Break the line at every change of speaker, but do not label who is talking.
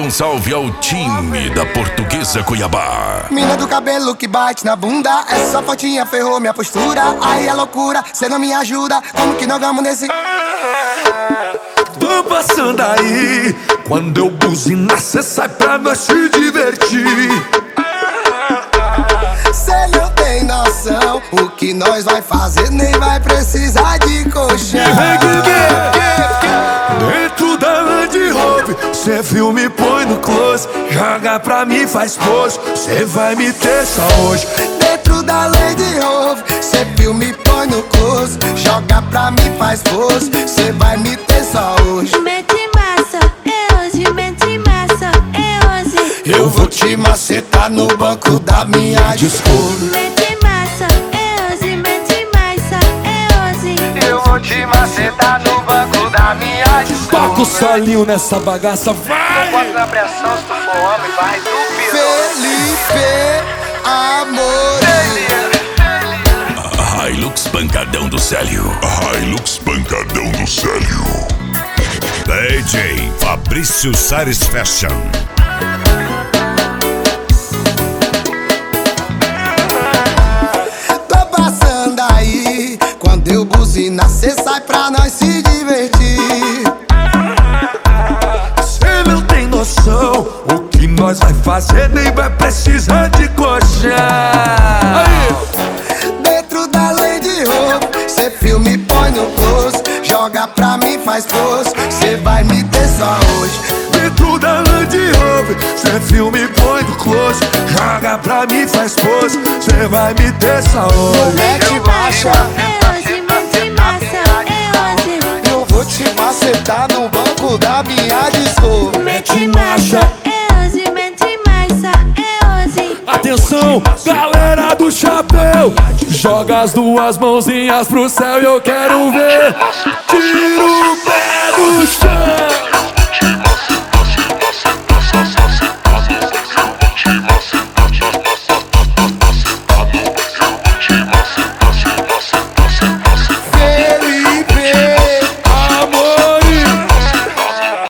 um salve ao time da Portuguesa Cuiabá.
Mina do cabelo que bate na bunda, essa fotinha ferrou minha postura. Aí é loucura, cê não me ajuda, como que nós vamos nesse...
Tô passando aí, quando eu buzinar cê sai pra nós se divertir.
Cê não tem noção, o que nós vai fazer nem vai precisar de colchão.
Dentro da Land Rover, cê filme põe no close, joga pra mim faz pose, cê vai me ter só hoje.
Dentro da Land Rover, cê filme põe no close, joga pra mim faz pose, cê vai me ter só hoje.
Mete massa, é hoje, mete massa, é hoje.
Eu vou te macetar no banco da minha Discovery.
Mete massa, é hoje, mete massa, é hoje.
Eu vou te macetar no banco da minha Discovery.
Toca o solinho nessa bagaça, vai!
Bota na pressão, se tu for homem, vai dormir. Felipe, amor.
Hilux Pancadão do Célio.
Hilux Pancadão do Célio.
DJ Fabrício Sares Fashion.
Tô passando aí, quando eu buzinar cê sai pra nós se divertir.
Cê não tem noção, o que nós vai fazer nem vai precisar de colchão.
Dentro da Land Rover, cê filme põe no close, joga pra mim faz pose, cê vai me ter só hoje.
Dentro da Land Rover, cê filme põe no close, joga pra mim faz pose, cê vai me ter só hoje.
Mete baixa,
É hoje, mete massa, é hoje.
eu vou te macetar no banco da minha Discovery.
Mete marcha, é hoje, mete massa, é hoje.
Atenção, galera do chapéu, joga as duas mãozinhas pro céu e eu quero ver. Tira o pé.